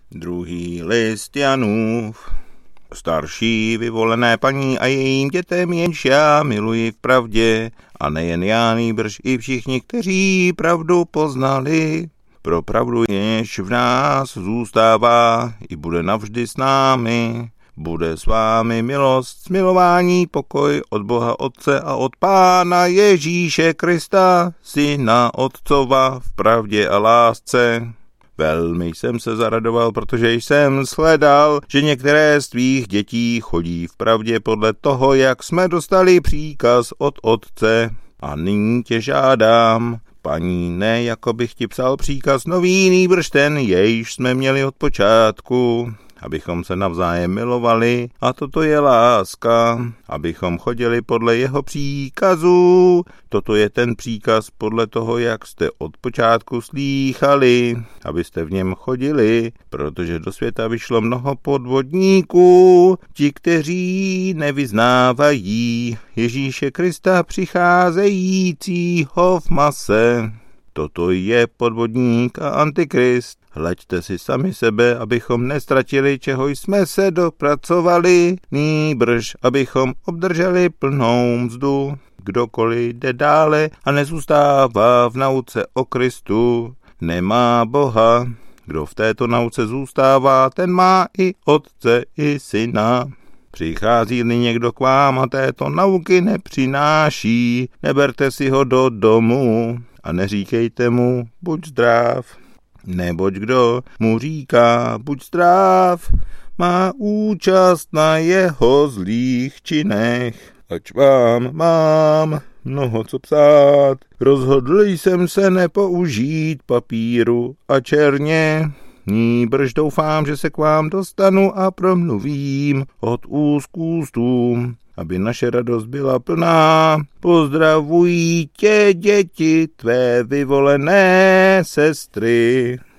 Druhý list Janův. Starší vyvolené paní a jejím dětem jenž já miluji v pravdě, a nejen já, nýbrž i všichni, kteří pravdu poznali. Pro pravdu jenž v nás zůstává i bude navždy s námi. Bude s vámi milost, smilování, pokoj od Boha Otce a od Pána Ježíše Krista, Syna Otcova v pravdě a lásce. Velmi jsem se zaradoval, protože jsem shledal, že některé z tvých dětí chodí v pravdě podle toho, jak jsme dostali příkaz od Otce. A nyní tě žádám, paní, ne jako bych ti psal příkaz nový, nýbrž ten, jejž jsme měli od počátku, abychom se navzájem milovali, a toto je láska, abychom chodili podle jeho příkazů. Toto je ten příkaz podle toho, jak jste od počátku slýchali, abyste v něm chodili, protože do světa vyšlo mnoho podvodníků, ti, kteří nevyznávají Ježíše Krista přicházejícího v mase. Toto je podvodník a antikrist. Hleďte si sami sebe, abychom nestratili, čeho jsme se dopracovali, nýbrž abychom obdrželi plnou mzdu. Kdokoliv jde dále a nezůstává v nauce o Kristu, nemá Boha. Kdo v této nauce zůstává, ten má i Otce, i Syna. Přichází-li někdo k vám a této nauky nepřináší, neberte si ho do domu a neříkejte mu, buď zdrav. Neboť kdo mu říká, buď zdrav, má účast na jeho zlých činech. Ač vám mám mnoho co psát, rozhodl jsem se nepoužít papíru a černě, nýbrž doufám, že se k vám dostanu a promluvím od úst k ústům, aby naše radost byla plná. Pozdravují tě děti tvé vyvolené sestry.